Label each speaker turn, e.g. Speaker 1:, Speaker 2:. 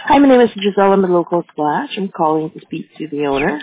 Speaker 1: Hi, my name is Giselle. I'm the local Splash. I'm calling to speak to the owner.